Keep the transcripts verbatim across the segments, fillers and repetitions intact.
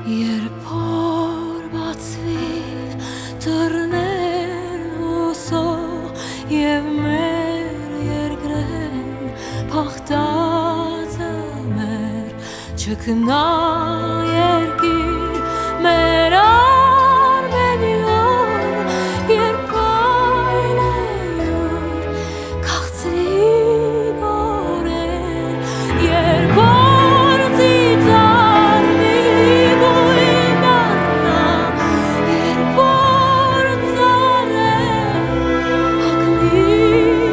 Երբ որ բացվի դռներ ուսո և մեր երկրեն փախտածը մեր չքնա երկիր մեր Արմենիան երբ այլեյուր քաղցրի բորեր երբ որ ծիծար մի բույն առնա երբ որ ծառեր հագնի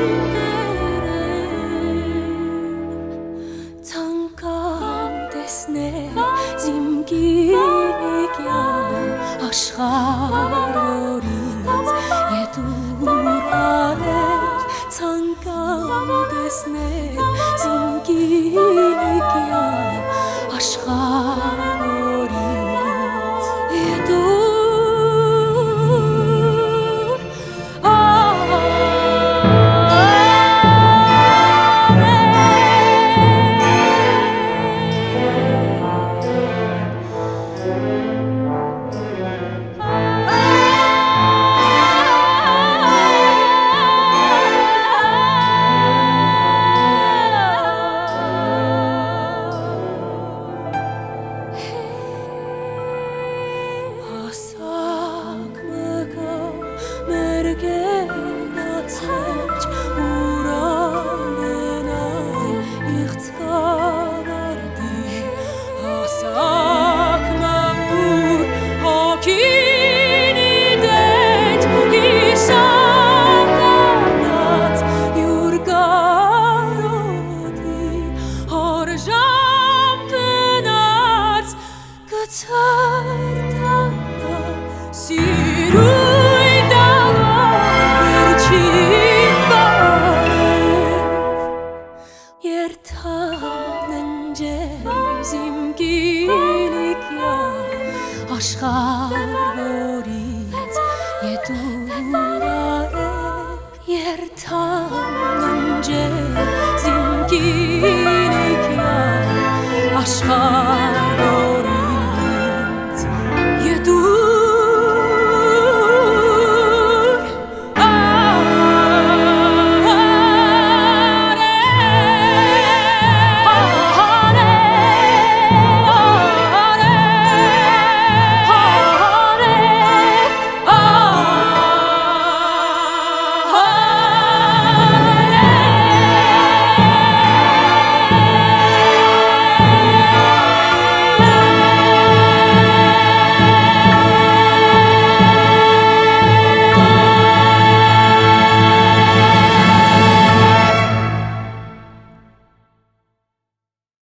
տերեն ցանկամ տեսնել զիմգիկյան աշխարհորից ետուր արել ցանկամ տեսնել զիմգիկյան աշխարհորից ետուր Գնացել ուրան այն իղծկավարդի հասակ մայր հոգին իդեջ իշակած յուր կարոտի հորժամ տնած գցար տանա սիրու աշխարհորից ետուր երթան ընջել զիմգինիկյան աշխարհ